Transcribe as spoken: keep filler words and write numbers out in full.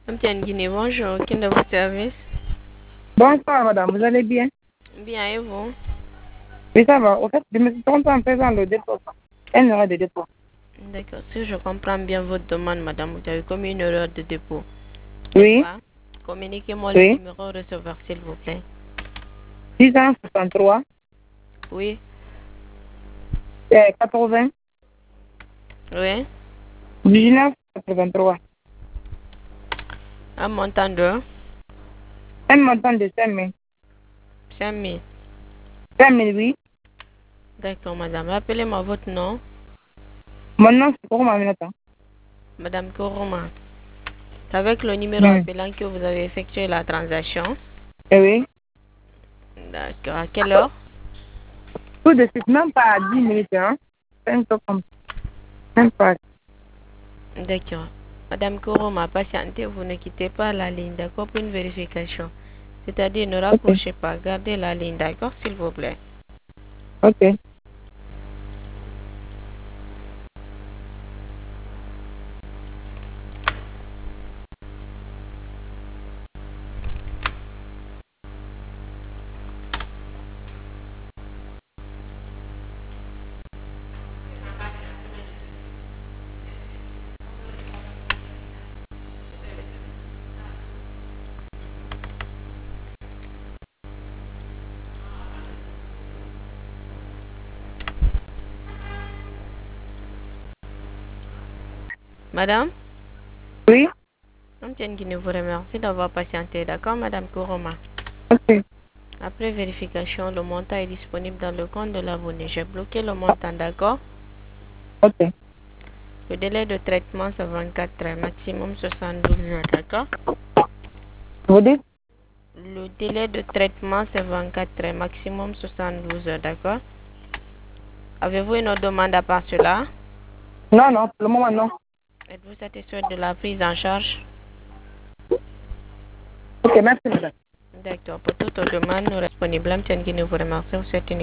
Madame Guinée, bonjour. Quel est votre service? Bonsoir, madame. Vous allez bien? Bien, et vous? Oui, ça va. Au fait, je me suis trompée en faisant le dépôt. Une heure de dépôt. D'accord. Si je comprends bien votre demande, madame, vous avez commis une erreur de dépôt. N'est-ce Oui, pas? Communiquez-moi le oui. numéro receveur, s'il vous plaît. six cent soixante-trois, Oui, euh, quatre-vingts, oui. dix-neuf, quatre-vingt-trois. Un montant de Un montant de cinq mille. cinq mille. cinq mille, oui. D'accord, madame. Rappelez-moi votre nom. Mon nom, c'est pour ma minute. Madame Koroma. C'est avec le numéro Hmm. appelant que vous avez effectué la transaction. Eh oui. D'accord. À quelle heure? Tout de suite, même pas à dix minutes, hein. cinq secondes. Même pas. D'accord. Madame Koroma, patientez, vous ne quittez pas la ligne, d'accord, pour une vérification. C'est-à-dire, ne Ok. raccrochez pas, gardez la ligne, d'accord, s'il vous plaît. Ok. Madame, Oui. Madame Guinée vous remercie d'avoir patienté, d'accord, Madame Koroma. Ok. Après vérification, le montant est disponible dans le compte de l'abonné. J'ai bloqué le montant, d'accord. Ok. Le délai de traitement, c'est vingt-quatre heures, maximum soixante-douze heures, d'accord. Vous dites? Le délai de traitement, c'est vingt-quatre heures, maximum soixante-douze heures, d'accord. Avez-vous une autre demande à part cela? Non, non, pour le moment, non. Êtes-vous satisfait de la prise en charge? Ok, merci, madame. D'accord. Pour toute demande, nous disponibles. Madame Guinée vous remercie. Vous souhaite une